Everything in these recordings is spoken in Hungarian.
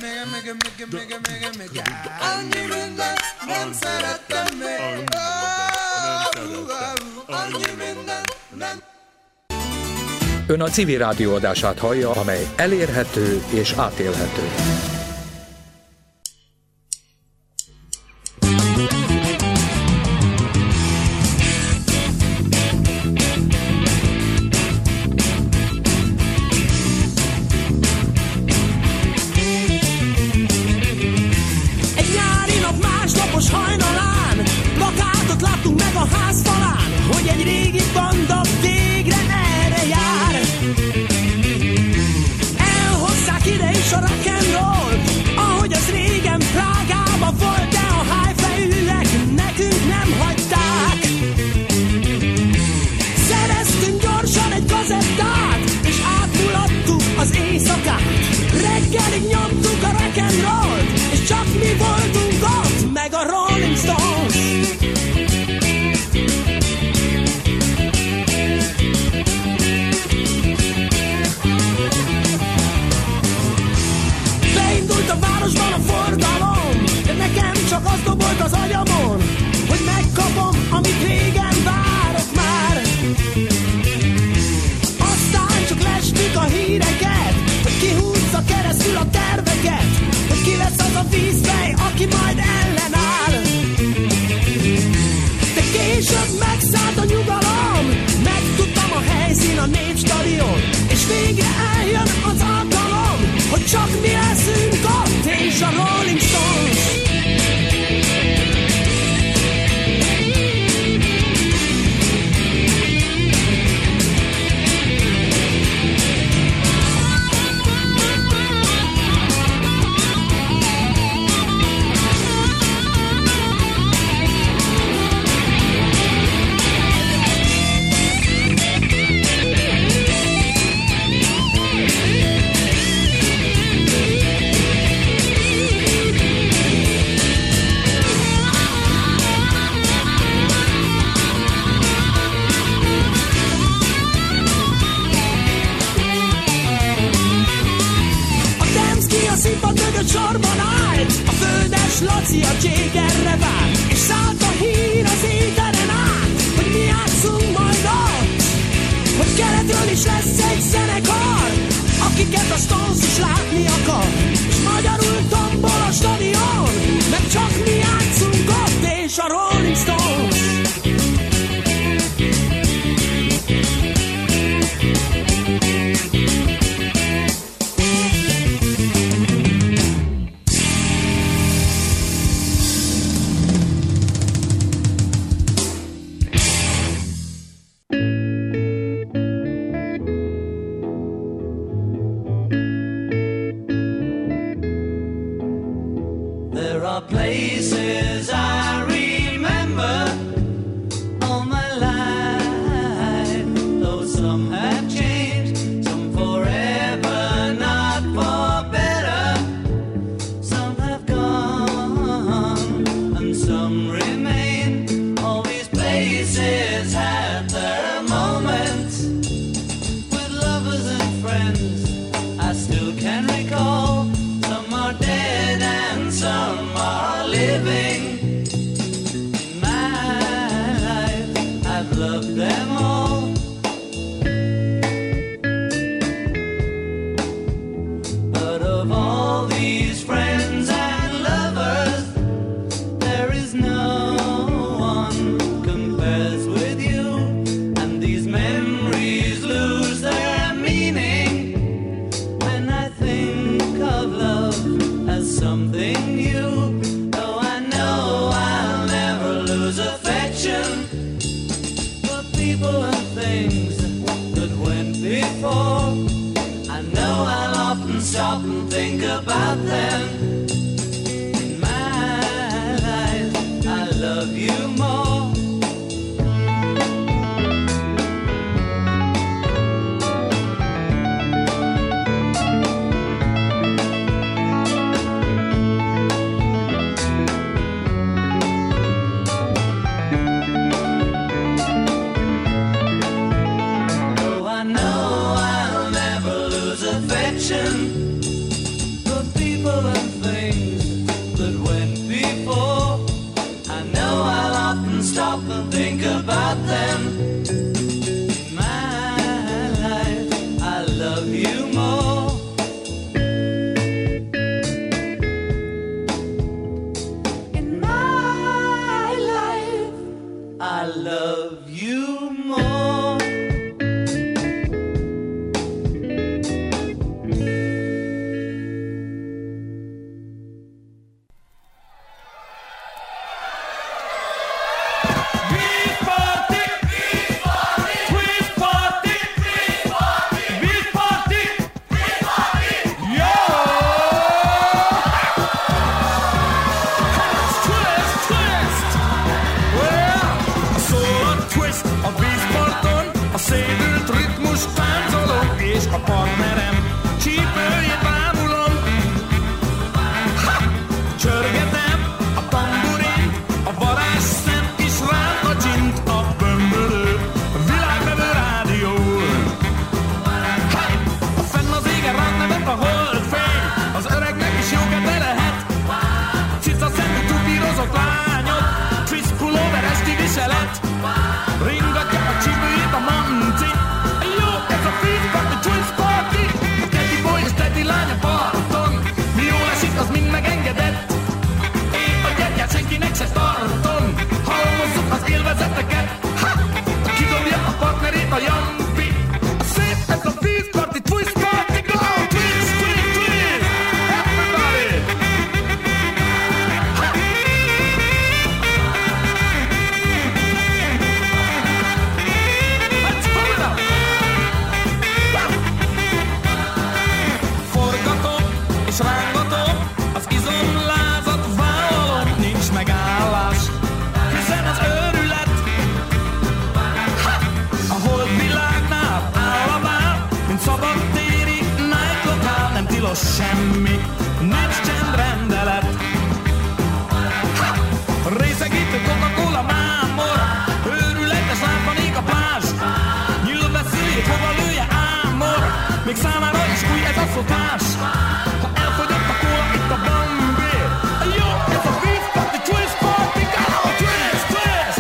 Annyi mindent nem szerettem még. Annyi mindent nem. Ön a Civil Rádió adását hallja, amely elérhető és átélhető. Affection for people vállalom, az izomlázat vállalom, nincs megállás, hiszen az őrület a holdvilágnál áll a bár, mint szabadtéri nightlockál, nem tilos semmi, nincs csendrendelet. Részegítő Coca-Cola mámor, őrületes lámpanék a plázs, nyílveszélyét hova lője ámor, még számára is új ez a szokás. Ha elfogyott a kóla, itt a Bambi, jó, ez a beef party, twist party, go, twist, twist.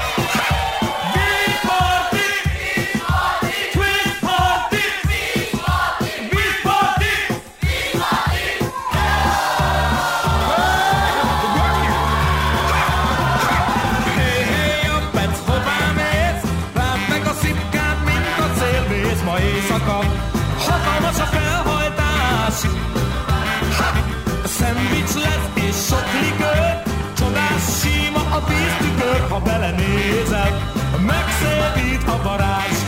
Beef party, twist party, beef party. Hey, hey, a pec, hová mész? Rád meg a szipkád, mint a célvész, ma éjszaka hatalmas a felhajtás. A szendvics lesz és sok likőr, csodás síma a víztükör, ha belenézek, megszépít a varázs.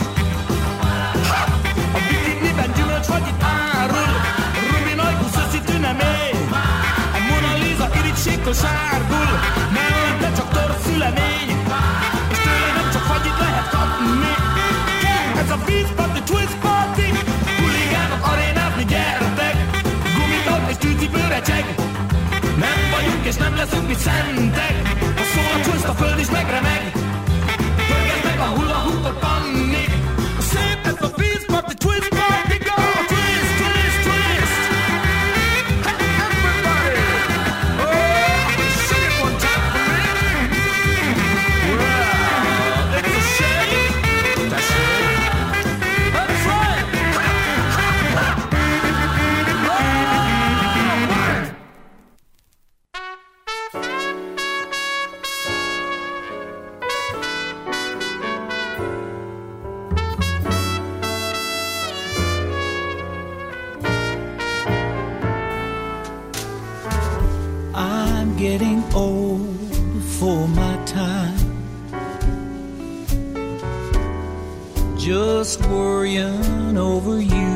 A bikiniben gyümölcsfagyit árul, Rubin Ajkusz összi tünemény, egy Mona Lisa irigységtől sárgul, mellette csak torz szülemény, és tőle nem csak fagyit lehet kapni. Ez a beef party, twist party, huligánok arénázni gyertek, gumitok és tűzibőre cseg. Nem vagyunk és nem leszünk mi szentek, ha szól a twist, a föld is megremeg. Pörgesd meg a hula-hoopot, Panni, szép ez a beef party, twist party, go! Twist, twist, twist! Hey, everybody! Oh, shake it one time for me! Well, it's a shame, that's it. That's right! I'm getting old for my time, just worrying over you.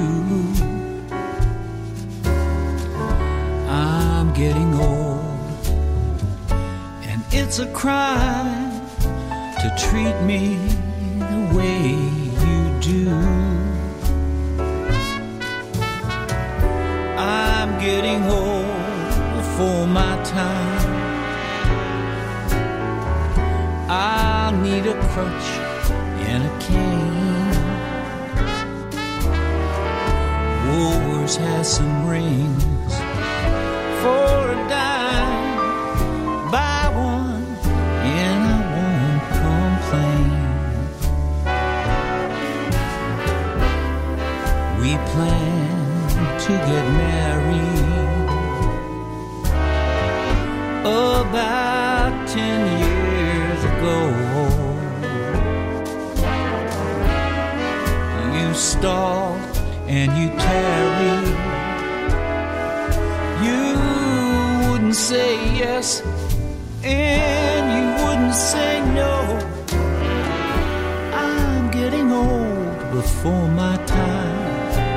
I'm getting old, and it's a crime to treat me the way you do. I'm getting old for my time. I'll need a crutch and a cane. Woolworths has some rings for a dime. Buy one and I won't complain. We plan to get married about 10 years ago. You stall and you tarry. You wouldn't say yes and you wouldn't say no. I'm getting old before my time.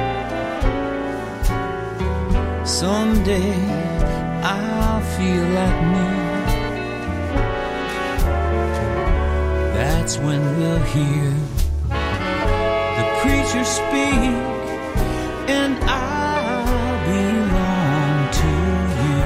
Someday I'll feel like me. That's when we'll hear the preacher speak, and I'll belong to you.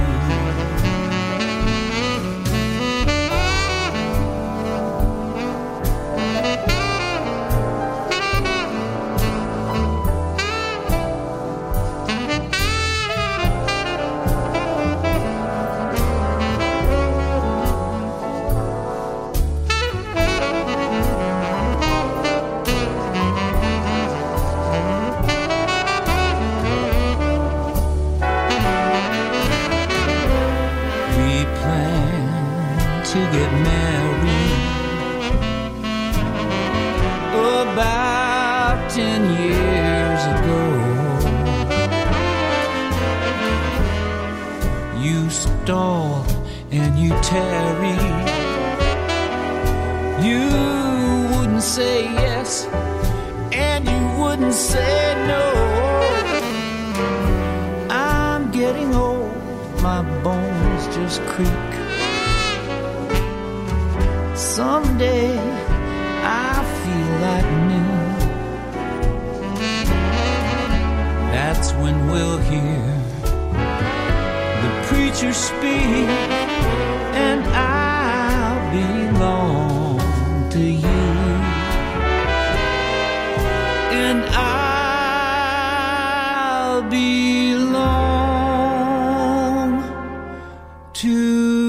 To get married about 10 years ago. You stall and you tarry. You wouldn't say yes and you wouldn't say no. I'm getting old my bones just creak. Someday I'll feel like new. That's when we'll hear the preacher speak, and I'll belong to you, and I'll belong to you.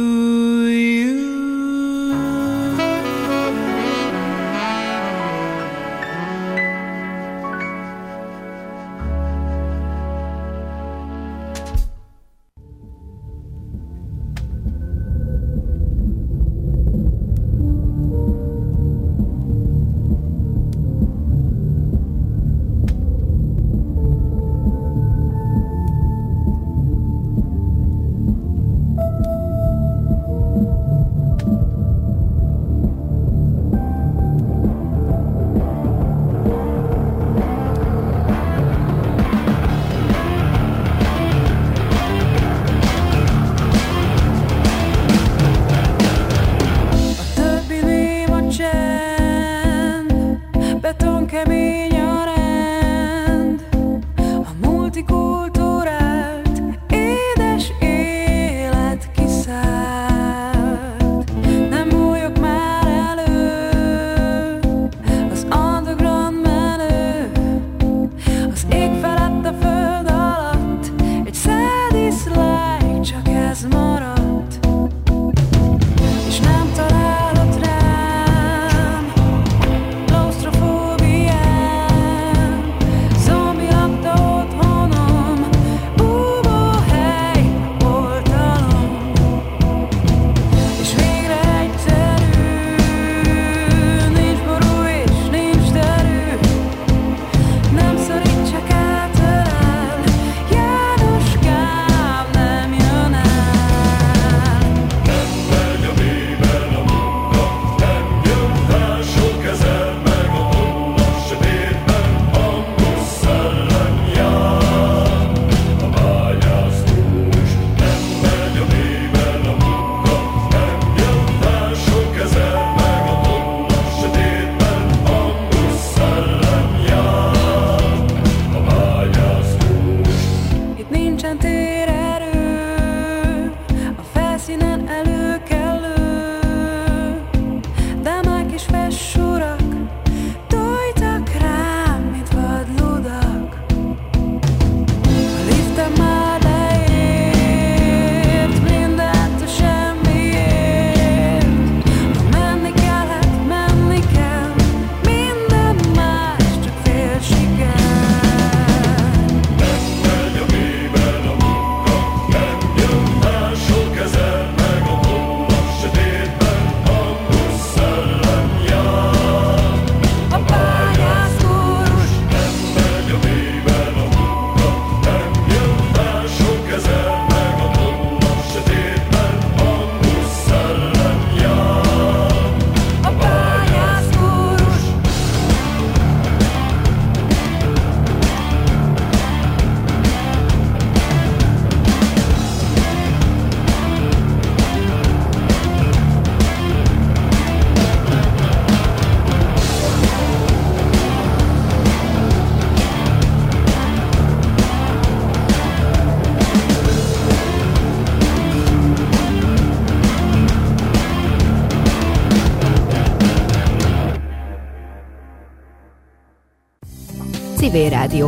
Civil Rádió.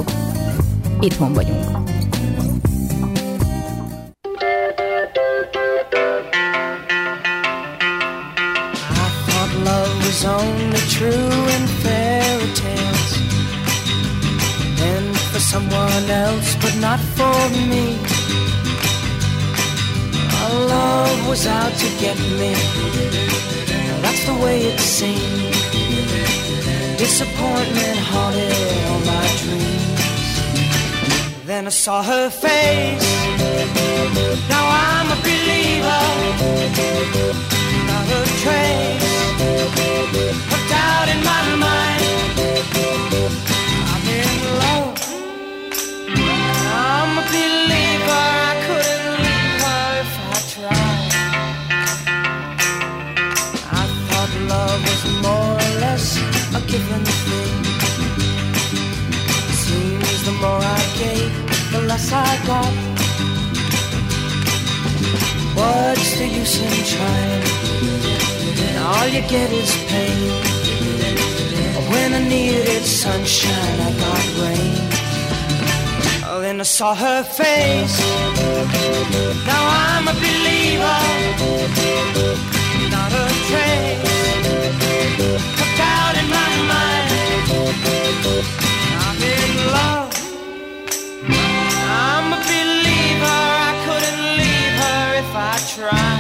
Itthon vagyunk. Was only true in fairy tales, and for someone else, but not for me. Our love was out to get me. That's the way it seemed. Disappointment haunted all my dreams. Then I saw her face. Now I'm a believer. Not a trace of doubt in my mind. I'm in love. I'm a believer. I couldn't leave her. the use in trying? All you get is pain. When I needed sunshine, I got rain. Oh, then I saw her face. Now I'm a believer. Not a trace of doubt in my mind. I'm in love. I'm a believer. I couldn't leave her if I tried.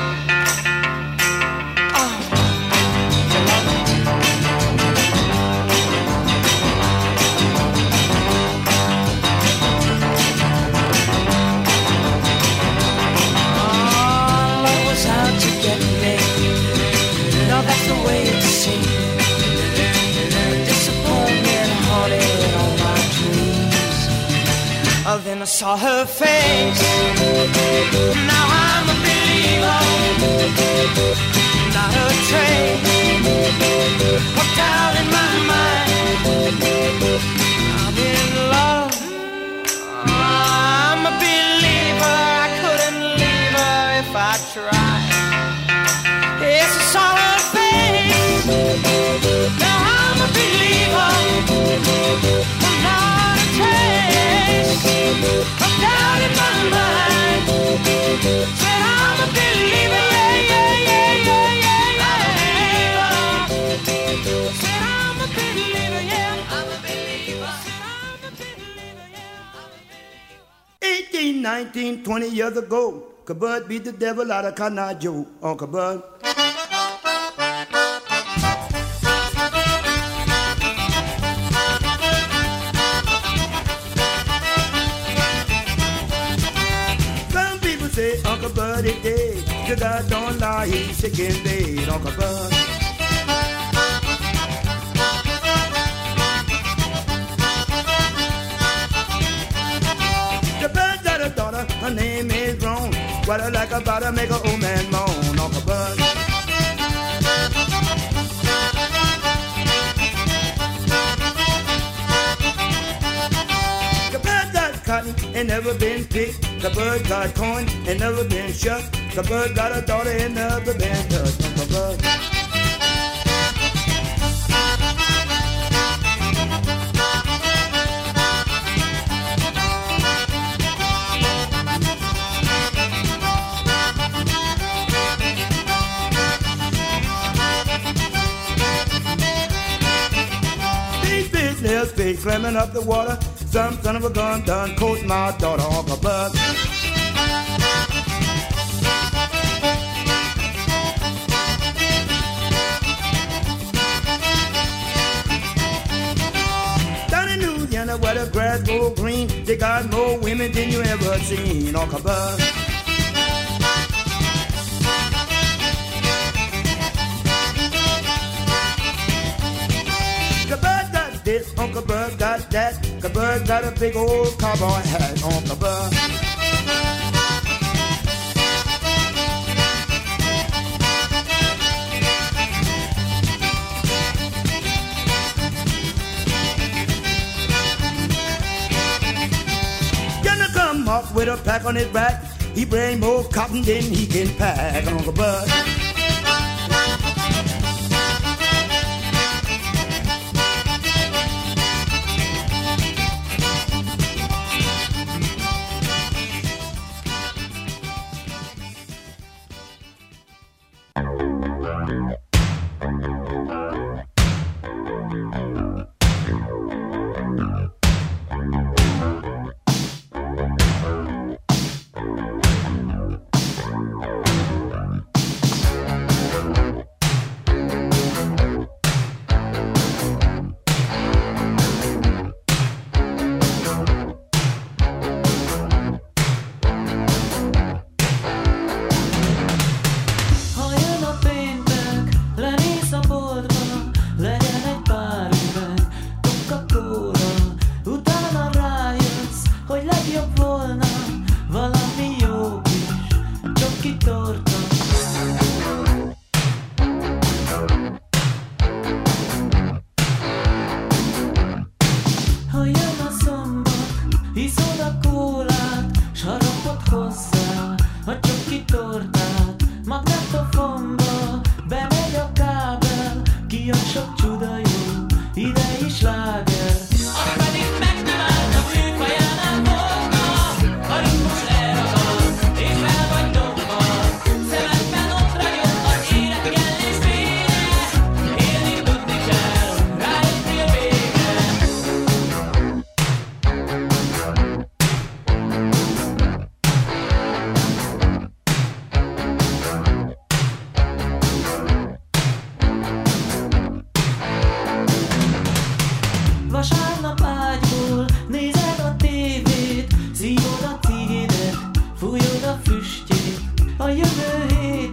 That's the way it seemed. Disappointment haunted all my dreams. Oh, then I saw her face. Now I'm a believer. Not a trace of doubt in my mind. I'm in love. I'm a believer. I couldn't leave her if I tried. Yes, I saw her face. Now I'm a believer. I'm not a trace of doubt in my mind. Said I'm a believer, yeah, yeah, yeah, yeah, yeah, yeah. Said I'm a believer, yeah, I'm a believer. Said I'm a believer, yeah, I'm a believer. 18, 19, 20 years ago, Kabud beat the devil out of Cotton Joe on Kabud. Some people say Uncle Bud is dead. The God don't lie, he's sick in bed, Uncle Bud. The Bud got a daughter, her name is Ron. What I like about her make an old man moan, Uncle Bud. The Bud got cotton and never been picked. The Bud got corn and never been shut. The Bud got a daughter and never been touched, Uncle Bud. Fish slamming up the water. Some son of a gun done coat my daughter, Uncle Bud. Down in Louisiana where the grass go green, they got more women than you ever seen, Uncle Bud. Uncle Bud got that. Uncle Bud got a big old cowboy hat, Uncle Bud. Gonna come up with a pack on his back. He bring more cotton than he can pack, Uncle Bud. Iszod a kólát, sarokot hozzá, a csoki tortát. füstjét a jövő hét